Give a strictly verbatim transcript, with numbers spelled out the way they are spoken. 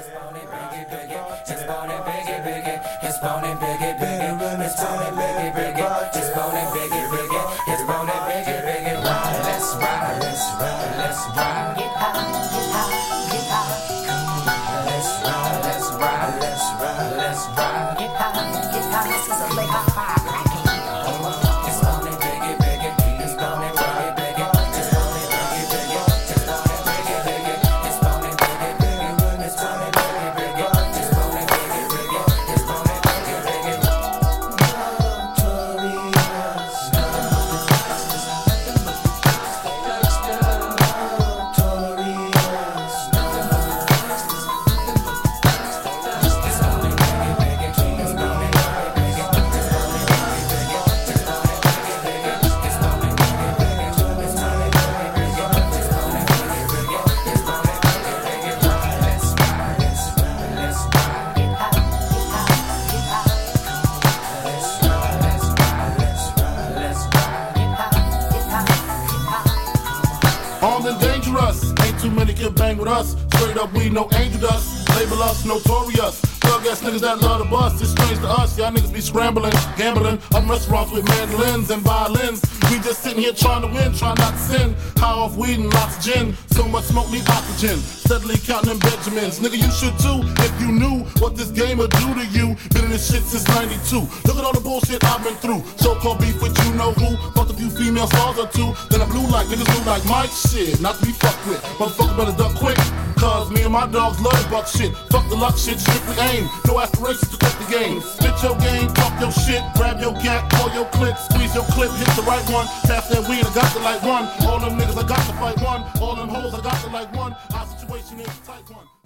Too many can bang with us. Straight up, we no angel dust. Label us notorious. Thug ass niggas that love to bust. It's strange to us. Y'all niggas be scrambling, gambling. Up restaurants with mandolins and violins. We just sitting here trying to win, trying not to sin. High off weed and lots of gin. So much smoke need oxygen. Steadily counting them Benjamins. Nigga, you should too if you knew what this game would do to you. Been in this shit since ninety-two. Look at all the bullshit I've been through. So-called beef with you know who. Fucked a few female stars or two. Then I blew like niggas blue like Mike. Shit, not to be fucked with. Motherfucker better duck quick. Cause me and my dogs love the buck shit. Fuck the luck shit, strictly aim. No aspirations to cut the game. Spit your game, talk your shit. Grab your gat, call your clip. Squeeze your clip, hit the right one. Pass that weed, I got to like one. All them niggas, I got to fight one. All them hoes, I got to like one. Our situation is a tight one.